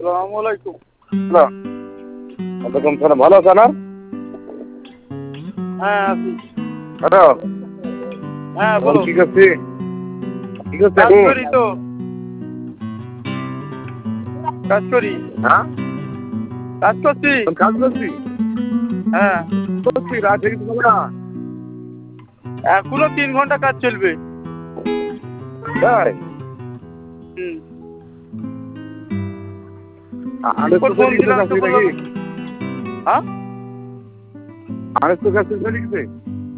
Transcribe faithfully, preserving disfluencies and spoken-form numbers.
আসসালামু আলাইকুম। হ্যালো। ওয়ালাইকুম সালাম। ভালো আছেন না? হ্যাঁ আছি। হ্যালো। হ্যাঁ এখন বলো। কি করছি? কি করছি কাজ এখন? করি তো। কাজ করি। হ্যাঁ? কাজ করছি। এখন কাজ করছি? হ্যাঁ। করছি, রাত জেগে তো হবে না। এখনো তিন ঘন্টা কাজ চলবে। তাই? হুম। আনেস তো ফোন চলে গেছে দিলাম কাজ তো থেকে বললো নাকি? হ্যাঁ? আনেস তো কাজ থেকে চলে গেছে?